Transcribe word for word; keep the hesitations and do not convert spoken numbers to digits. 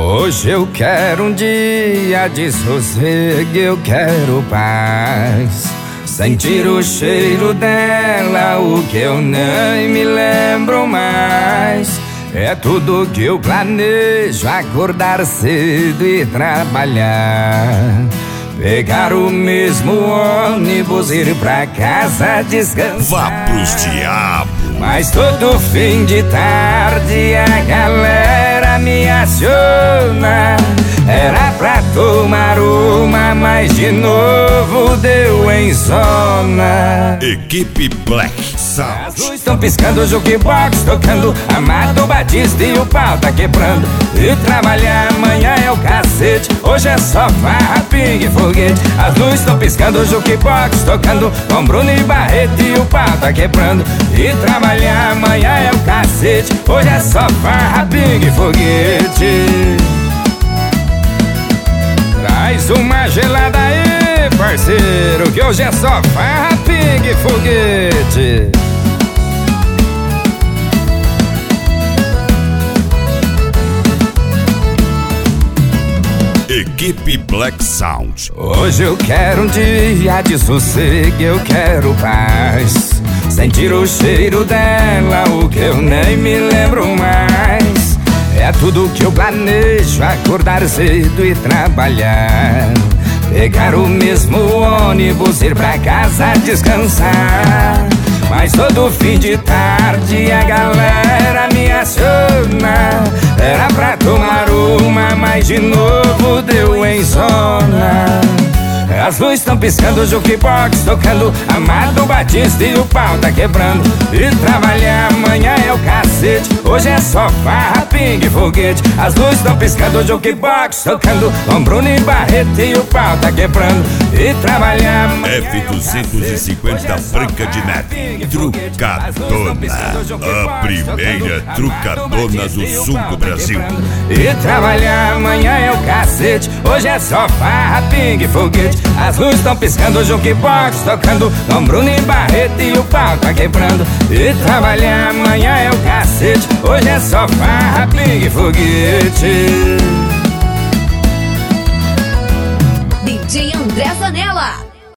Hoje eu quero um dia de sossego, eu quero paz. Sentir o cheiro dela, o que eu nem me lembro mais. É tudo que eu planejo, acordar cedo e trabalhar. Pegar o mesmo ônibus, ir pra casa descansar. Vá pros diabos. Mas todo fim de tarde a galera me aciona. Era pra tomar uma, mas de novo deu em zona. Equipe Black Sound. As luzes estão piscando, o jukebox tocando, Amado Batista e o pau tá quebrando. E trabalhar amanhã é o cacete, hoje é só farra, pingue e foguete. As luzes estão piscando, o jukebox tocando, com Bruno e Barreto e o pau tá quebrando. E trabalhar amanhã é o cacete, hoje é só farra, pingue e foguete. Traz uma gelada aí, parceiro, que hoje é só farra, pingue e foguete. Equipe Black Sound. Hoje eu quero um dia de sossego, eu quero paz. Sentir o cheiro dela, o que eu nem me lembro mais. É tudo que eu planejo, acordar cedo e trabalhar. Pegar o mesmo ônibus, ir pra casa descansar. Mas todo fim de tarde a galera me aciona. Era pra tomar uma, mas de novo deu em zona. As luzes estão piscando, o jukebox tocando, Amado Batista e o pau tá quebrando. E trabalhar amanhã é o cacete, hoje é só farra, pingue e foguete. As luzes estão piscando, o jukebox tocando, com Bruno e Barreto e o pau tá quebrando. E trabalhar F duzentos e cinquenta Branca de Neve, trucadona. A primeira trucadona do sul do Brasil. E trabalhar amanhã é o cacete, hoje é só farra, pingue e foguete. As luzes estão piscando, o jukebox tocando, com Bruno e Barreto e o pau tá quebrando. E trabalhar amanhã é o cacete, hoje é só farra, pingue e foguete. D J André Zanella.